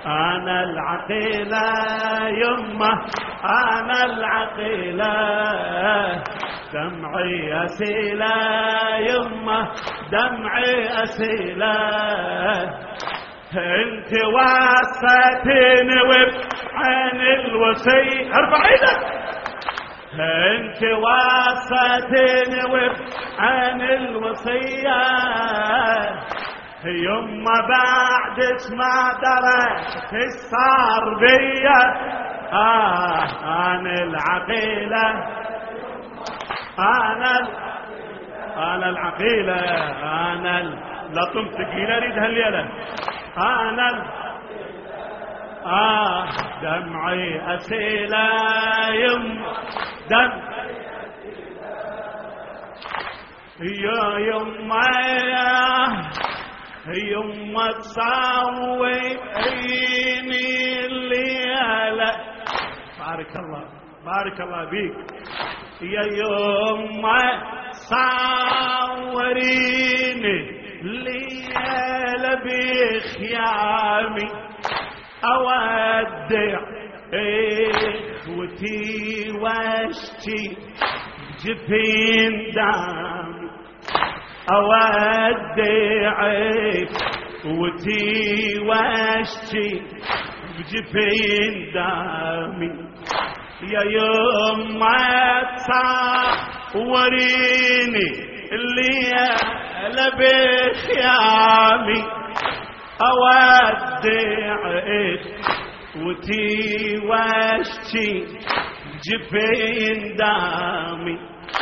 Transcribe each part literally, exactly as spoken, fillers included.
أنا العقيلة يمه أنا العقيلة دمعي أسيلة يمه دمعي أسيلة انت واسطتني وبعين الوصي ارفع ايدك انت واسطتني وبعين الوصية يما بعدك ما درت ايش صار بيا آه انا العقيلة انا انا العقيلة انا ال... لا تمسكي اريد هالليلة انا ال... آه دمعي أسيلة يم دم يا يما يما تساوي عيني الليلة بارك الله بارك الله بيك يا يما صوريني الليلة بخيامي أودع إخوتي واشتي جفين دامي أودع إخوتي واشتي جفين دامي يا يما تصوريني الليلة بخيامي أودع إخوتي واشتي جفين دامي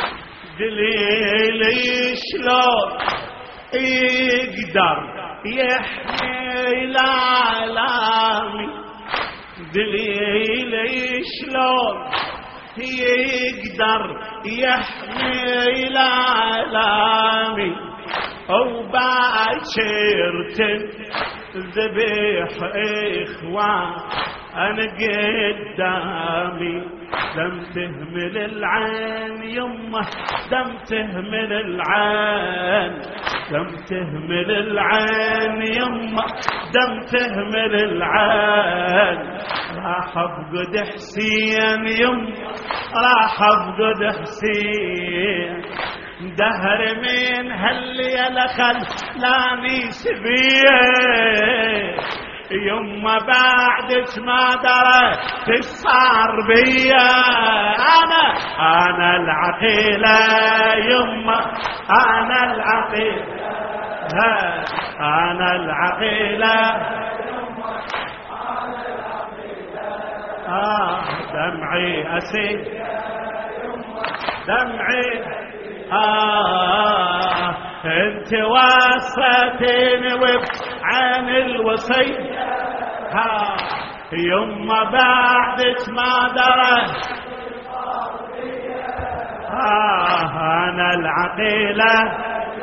دليلي شلون يقدر يحمي العالمي دليلي شلون يقدر يحمي العالمي أو باكر ذبيح إخوان أنا قدامي دم تهمل العين يمه دم تهمل العين دم تهمل العين يمه دم تهمل العين راح أفقد حسين يمه راح أفقد حسين دهر من هالليلة خلاني سبيه يما بعدك ما درت ايش صار بيا انا انا العقيلة يما انا العقيلة انا العقيلة آه دمعي أسيل دمعي آه انت واسطتني وبعين الوصي ها يما بعدك ما درت آه انا العقيلة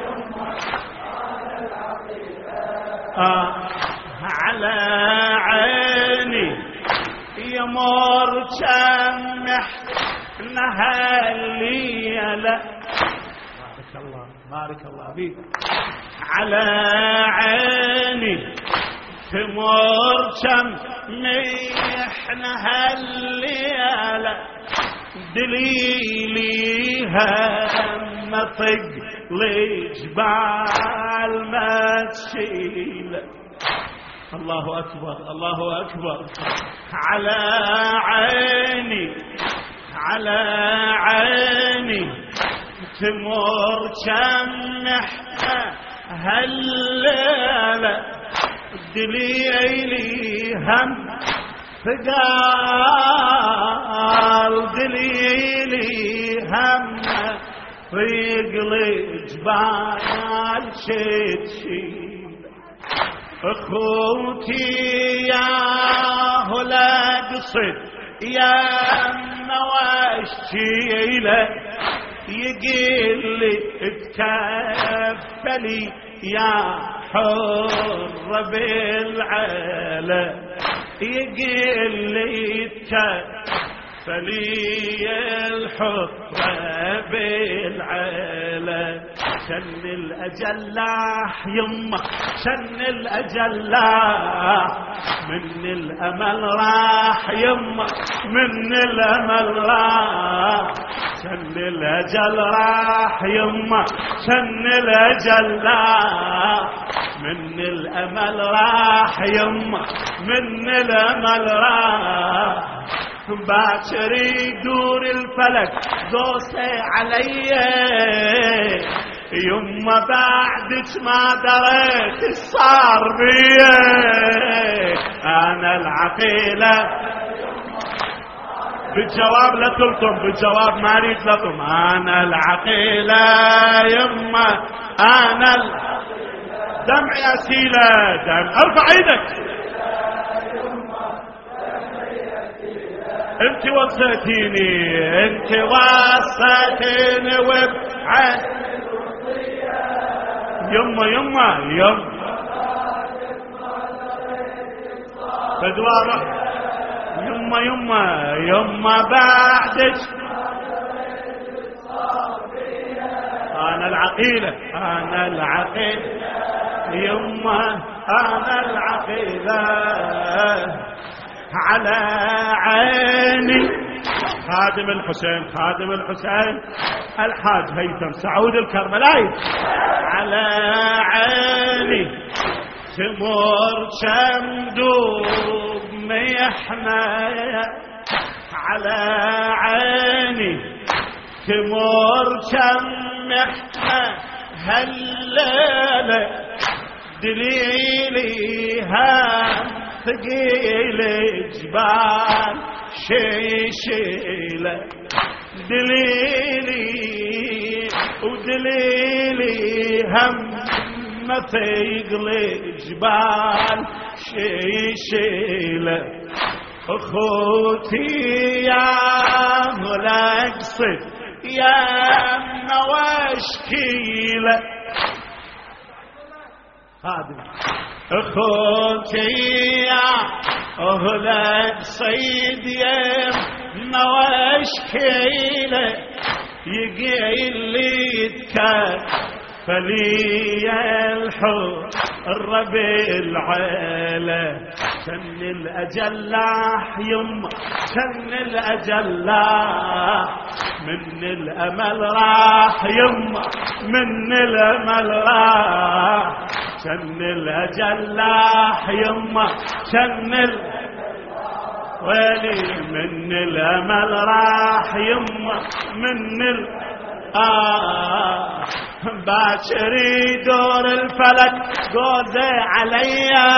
آه على عيني يمر شمح نهالليلة بارك الله بارك الله بيك على عيني تمر شمح نهالليلة دليلي هم طق لجبال ما تشيله الله أكبر الله أكبر على عيني على عيني تمر شمح هالليلة دليلي هم ثقال دليلي هم طيق الجبال شيت شيل اخوتي يا هلا قصد يا مواشيله يقول لي اتكفلي يا حر بالعلا يقول لي اتكفلي الحر بالعلا شن الأجل لاح يمه شن الأجل لاح من الأمل راح يمه من الأمل راح شن الأجل راح يمه شن الأجل لاح من الأمل راح يمه من الأمل راح باكر يدور الفلك دوسه علي يما بعدك ما دريت صار بي انا العقيله بالجواب لا تلطم بالجواب ما اريد لطم انا العقيله يما انا دمعي اسيله دم ارفع ايدك انت وصيتيني انت وصيتيني وبعد يما يما يما بدوارة يما يما يما بعدك انا العقيلة انا العقيلة يما انا العقيلة على عيني خادم الحسين خادم الحسين الحاج هيثم سعود الكربلائي على عيني تمر كم دوب محنة على عيني تمر كم محنة هالليلة دليلي هم ثقيل جبال شي شيله دليلي ودليلي هم ما ثقل جبال شي شيله اخوتي يا ولا اقصد يا نواشكيله خادم اخوتي يا اهلك صيد يم نواشكيله يقيل لي تكفلي الحب الربيع العيله شن الاجل لاح يما شن الاجل لاح من الامل راح يما من الامل راح شن الاجل لاح يما شن ال ويلي من الامل راح يما من ال آه باكر يدور الفلك جوزي عليا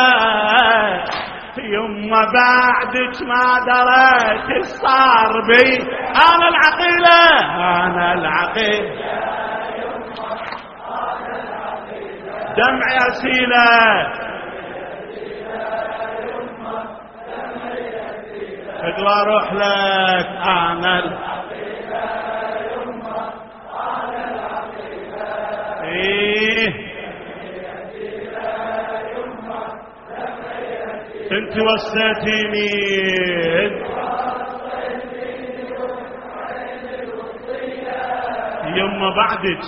يما بعدك ما دريت صار بي انا العقيله انا العقيله دمعي اسيله ادوى اروح لك انا العقيله ايه انت وصيتيني يما بعدك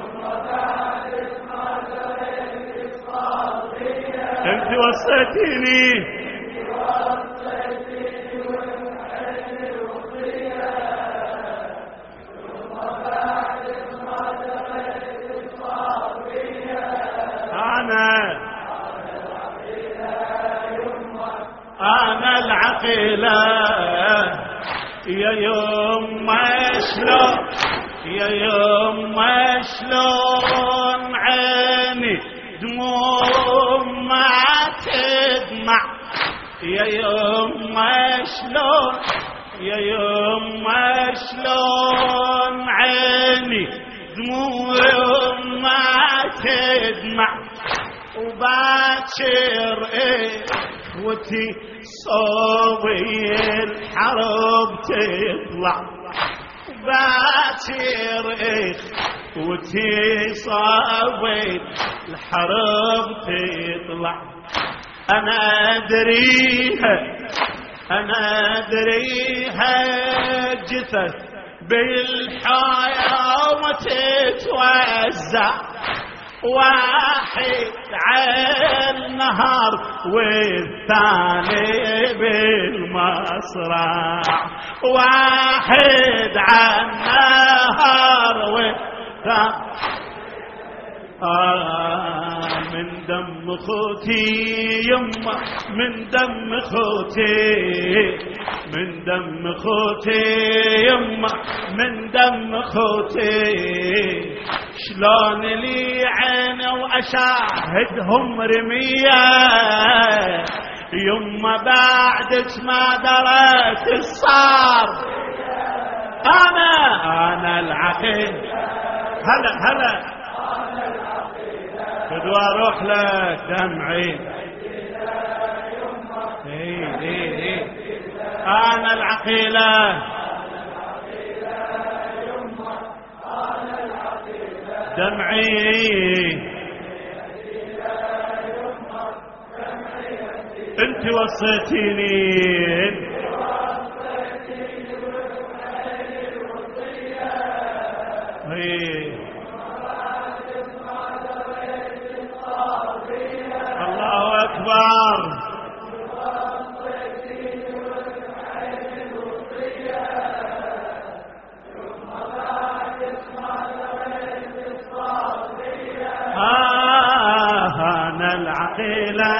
انت وصيتيني انا انا العقيله يا يما شلون يا يما شلون عيني دموع ما تدمع يا يما شلون يا يما شلون عيني دموع ما تدمع وباكر اخوتي صوبي الحرب تطلع باكر اخوتي صوبي الحرب تطلع انا ادريها انا ادريها جثث بالحياة تتوزع واحد على النهر والثاني بالمصرع واحد على النهر والثاني آه من دم خوتي يما من دم خوتي من دم خوتي يما من دم خوتي شلون لي عين واشاهدهم رمية يما بعدك ما درت الصار انا انا العقيل هلا هلا بدو اروح لك دمعي ايه ايه ايه انا العقيلة دمعي انت وصيتيني ايه الله أكبر آه أنا العقيلة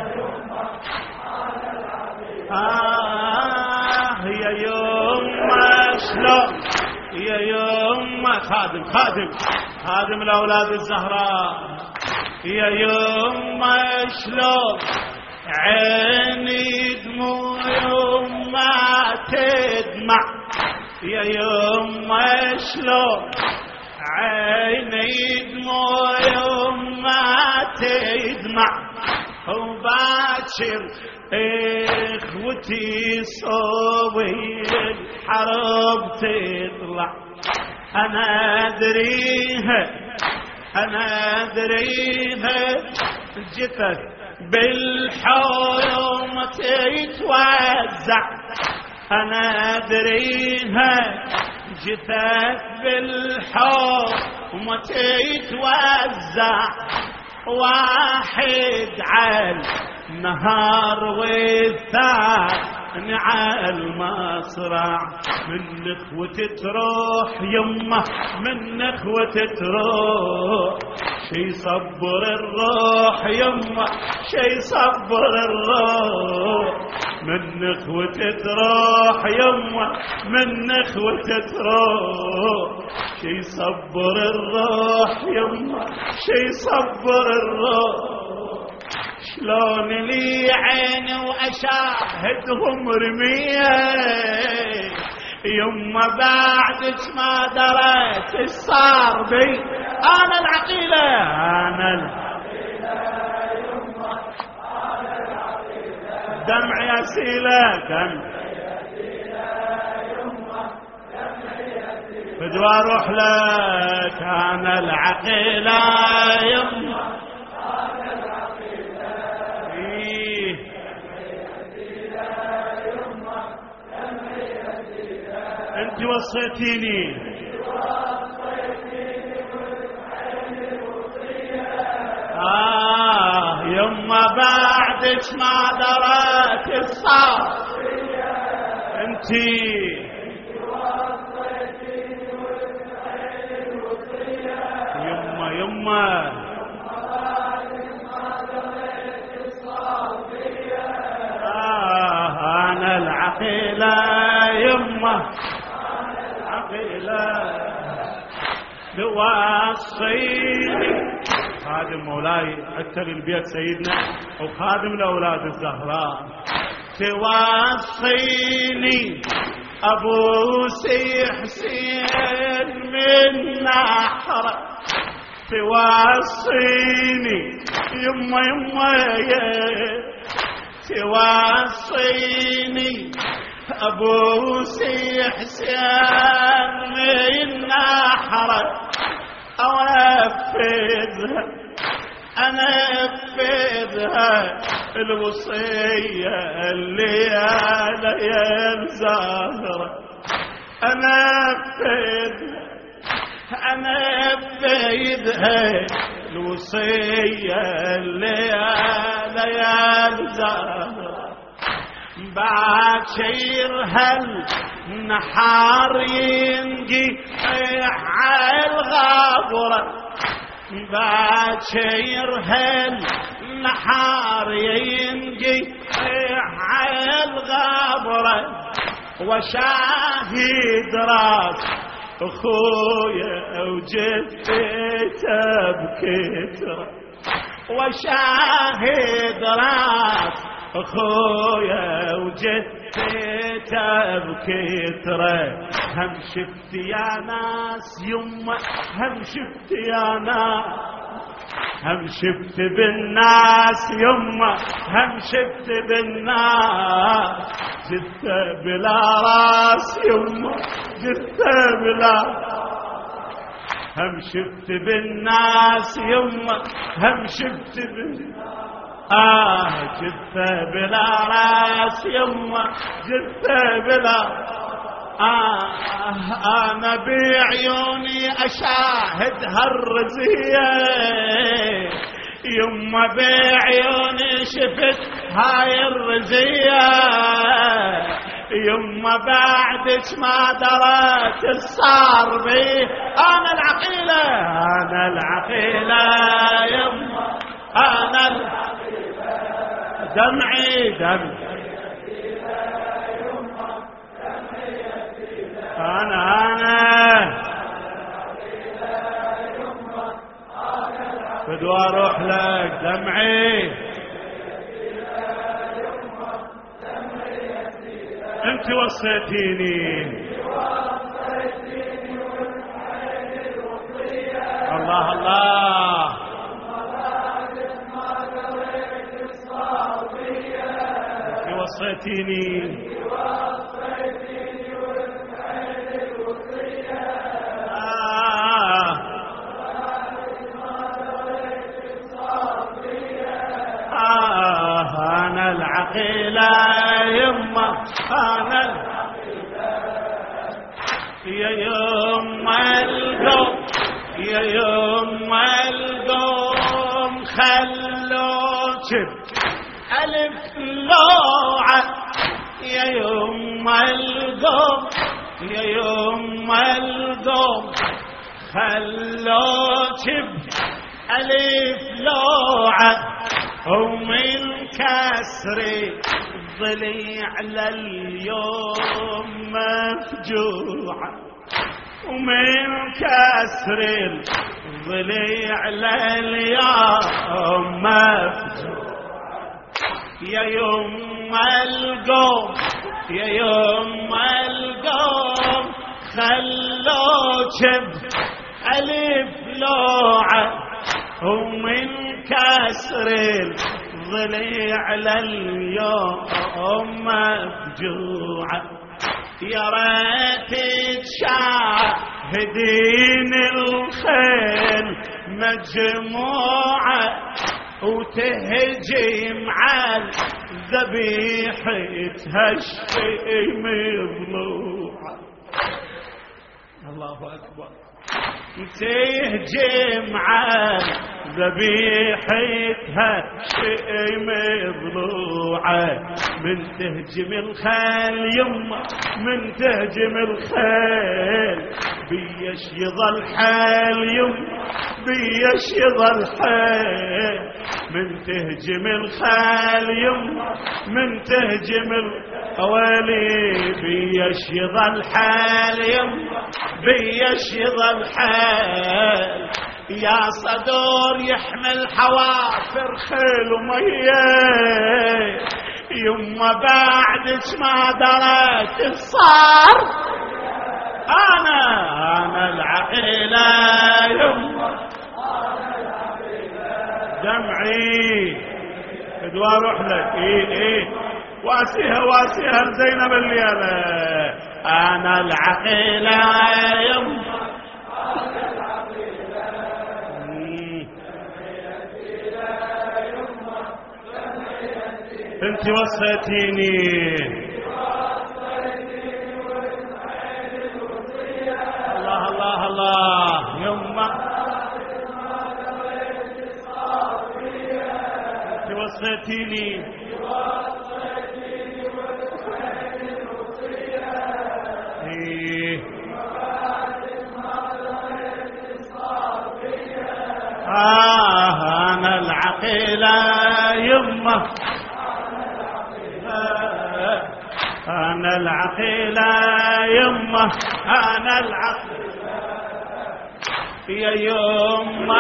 آه يا يما شلون يا يما خادم خادم خادم الأولاد الزهراء يا يما شلون عيني دموع يما تدمع يا يما شلون عيني دموع يما تدمع وباكر اخوتي صوبي الحرب تطلع انا ادريها انا ادريها جثث بالحوم تتوزع انا ادريها جثث بالحوم تتوزع واحد على النهار والثاني على المصرع من اخوة تروح يمه من اخوة تروح شي صبر الروح يمه شي صبر الروح من اخوة تروح يمه من اخوة تروح شي صبر الروح يمه شي صبر الروح شلون لي عيني واشاهدهم رمية يما بعدك ما دريت ايش صار بي انا العقيلة انا العقيلة يما انا العقيلة دمع يا سيلة دمع بدو اروح لك انا العقيلة يما انت وصيتيني آه يما بعدك ما درت الصار انتي يما يما آه أنا العقيلة يما عقيلة توصيني خادم مولاي حتى للبيت سيدنا وخادم الأولاد الزهراء توصيني أبو سي حسين من نحرة توصيني يما يما توصيني أبو سي حسين من نحرة أوفذها أنا أنفذها الوصية اللي على الزهرة أنفذ أنفذها الوصية اللي ليال زهرة باكر هالنحار ينجي على الغابرة باكر هالنحار ينجي على الغابرة وشاهد راس اخويا وجدته بكتره وشاهد راس اخويا وجدته بكتره هم شفت يا ناس يمه هم شفت يا ناس هم شفت بالناس يمه هم شفت بالناس جثة بلا راس يمه جثة بلا هم شفت بالناس يمه هم شفت بالناس آه جثة بلا راس يمه جثة بلا آه أنا بعيوني أشاهد هالرزية يما بعيوني شفت هاي الرزية يما بعدك ما درت الصار بي أنا العقيلة أنا العقيلة يما أنا العقيلة دمعي دمعي أنا أنا بدو أروح لك دمعي أنت وصيتيني الله الله أنت وصيتيني العقيلة يما أنا يا يما القوم يا يما القوم خلوك ألف لوعة يا يما القوم يا يما القوم خلوك ألف لوعة ومن كسري الضليع لليوم مفجوعة ومن كسري الضليع لليوم مفجوعة يا يوم القوم يا يوم القوم خلوك ألف لوعة ومن كسر الضليع لليوم مفجوعة يا ريت تشاهدين الخيل مجموعة وتهجم على ذبيحتها مضلوعة الله أكبر تهجم على ذبيحتها شيء مضلوعة من تهجم الخيل يما من تهجم الخيل بيش يظل حال يما بيش يظل حال من تهجم الخيل يما من تهجم الأوالي بيش يظل حال يما بيش يظل حال يا صدور يحمل حوافر خيل ومية يما بعدك ما درت الصار أنا أنا العقيلة يما أنا العقيلة دمعي بدو أروح لك إيه إيه واسيها واسيها زينب الليلة أنا العقيلة يما انت وصيتيني الله يما توصيتيني آه أنا العقيلة يمه أنا العقيلة يمه أنا العقيلة يا يمه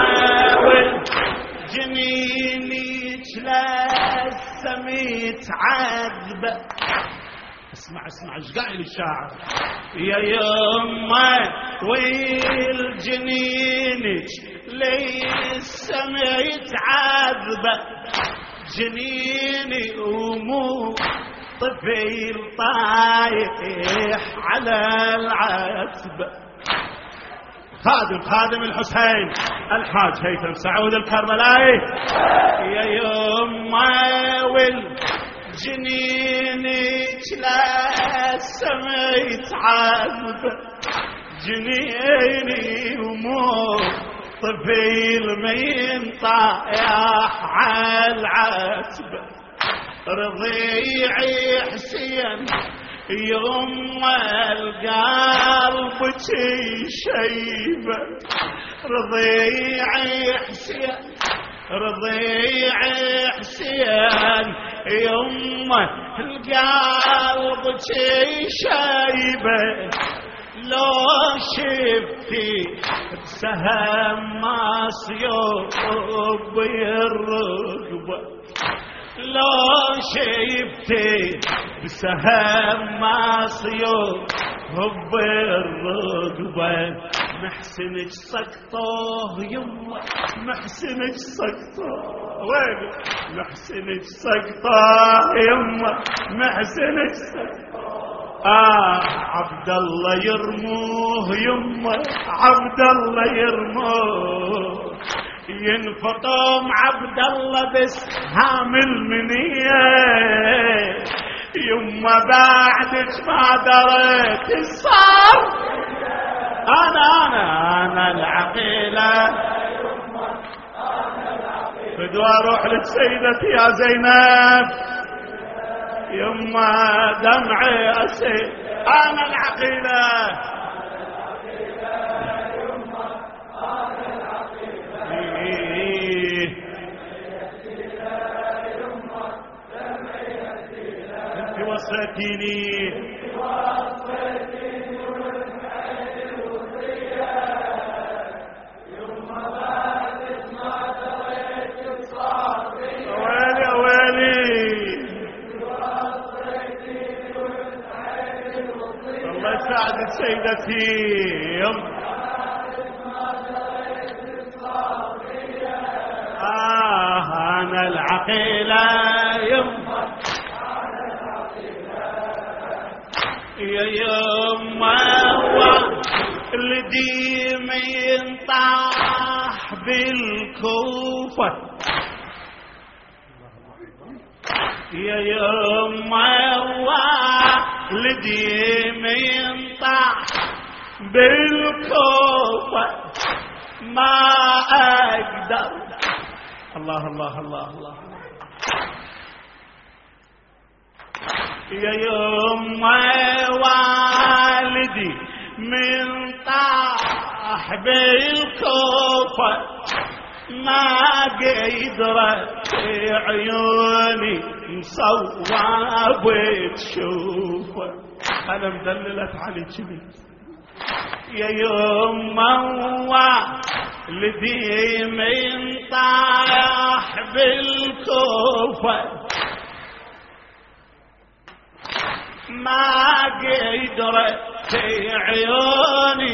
والجنيني تلسميت عذبة. اسمع اسمع ايش قايل الشاعر. يا يمه والجنيني لسميت عذبة جنيني ومو طفيل طايح على العتبة. خادم خادم الحسين الحاج هيثم سعود الكربلائي. يا يمه والجنيني تلسميت عذبة جنيني ومو طفيل من طايح على العتبة. رضيعي حسين يما القلب شيبة. رضيعي حسين رضيعي حسين يما القلب شيبة. لو شفتي بسهم مصيوب بالرقبة. لو شفتي بسهم مصيوب بالرقبة. محسنك سقطه يما محسنك سقطه وين محسنك سقطه يما محسنك سقطه. آه عبد الله يرموه يمه عبد الله يرموه. ينفطم عبد الله بس هامل منيه يمه بعدك ما دريت صار. انا انا انا العقيله بدو اروح لسيدتي يا زينب يما دمعي أسيل. أنا العقيلة يما أنا العقيلة يما دمعي أسيل. أنت وصيتيني وصيتيني والحيل الوصية يما بعد ما دريت الصافية. ويلي ويلي ساعدت سيدتي آه أنا العقيلة يما يا يما ولدي من طاح بالكوفة. يا يما ولدي من طاح بالكوفة ما أقدر. الله الله الله الله. يا يما والدي من طاح بالكوفة ما قدرت عيوني مصوبة تشوفه. أنا مدللت علي جبل. يا يما والدي من طاح بالكوفة ما قدرت عيوني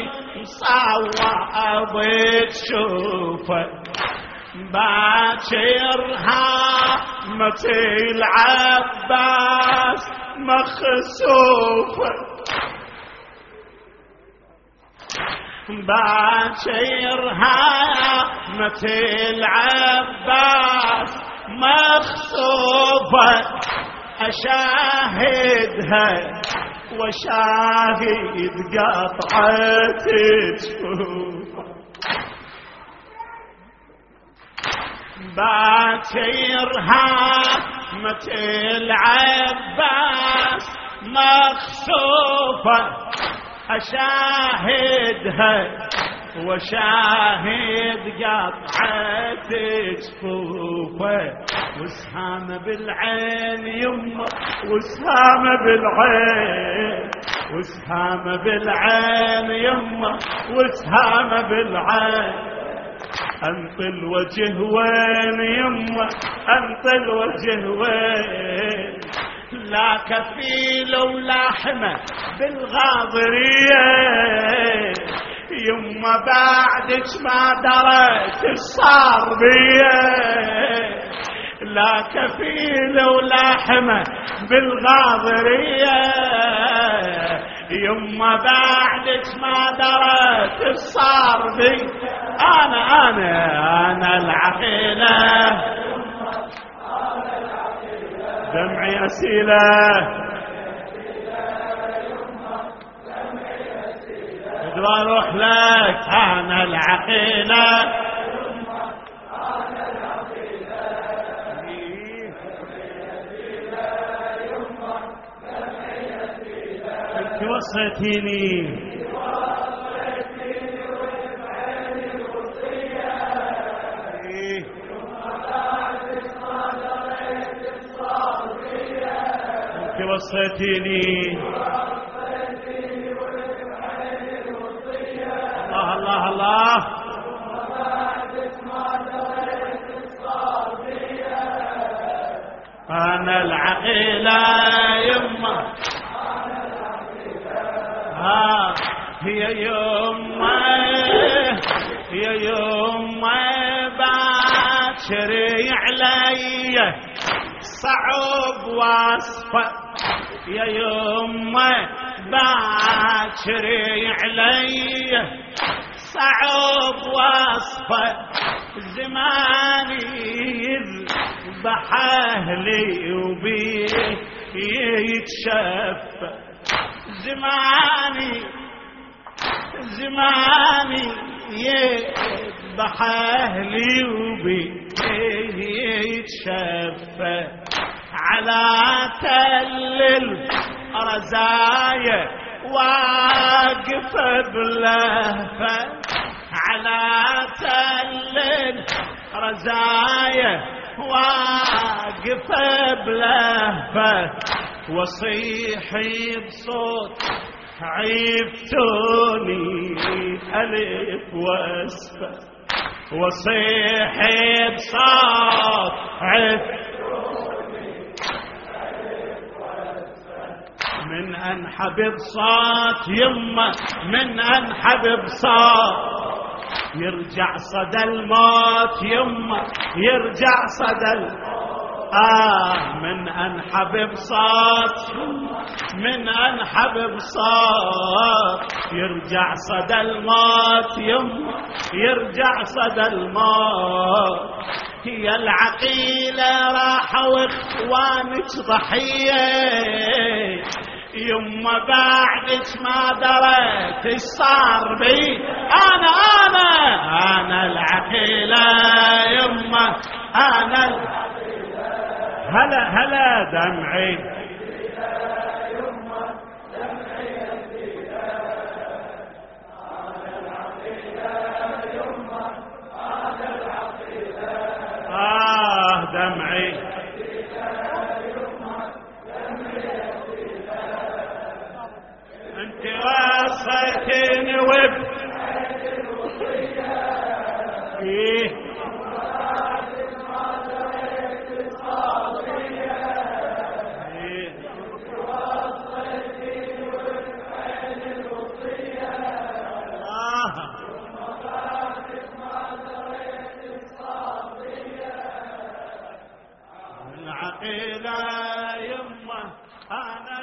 مصوبة تشوفه. باكرها متى العباس مخسوفة. باكرها متى العباس مخسوفة. أشاهدها وشاهد قطعة جفوفه باكرها مثل عباس مخسوفة أشاهدها وشاهد قطعة جفوفه وسهام بالعين يمه وسهام بالعين وسهام بالعين يمه وسهام بالعين أنت الوجه وين يمه أنت الوجه وين لا كفيل ولا حمى بالغاضرية يما بعدك ما دريت الصار بيه لا كفيل ولا حمى بالغاضرية يما بعدك ما دريت الصار بي أنا أنا أنا العقيلة دمعي أسيلة بدي أروح لك أنا العقيلة أنت وصيتيني وصيتيني الله الله الله أنا العقيلة يمه ها هي يمه هي يمه باكري علي صعب وصفه يا يمه باكري علي صعب وصفه زماني يذبح اهلي وبيه يتشفى زماني زماني يذبح اهلي وبيه يتشفى على تل الرزايا واقف بلهفة على تل الرزايا واقف بلهفة وصيح بصوت عيفتوني ألف واسفة وصيح بصوت عيفتوني من أنحب صوت يمه من أنحب صوت يرجع صدى الموت يمه يرجع صدى الموت آه من أنحب صوت من أنحب صوت يرجع صدى الموت يمه يرجع صدى الموت هي العقيلة راحة واخوانك ضحية يما بعدك ما دريت ايش صار بي انا انا انا العقيلة يما انا العقيلة هلا هلا دمعي آه دمعي أنت وصيتني وب إيه العقيلة يمه أنا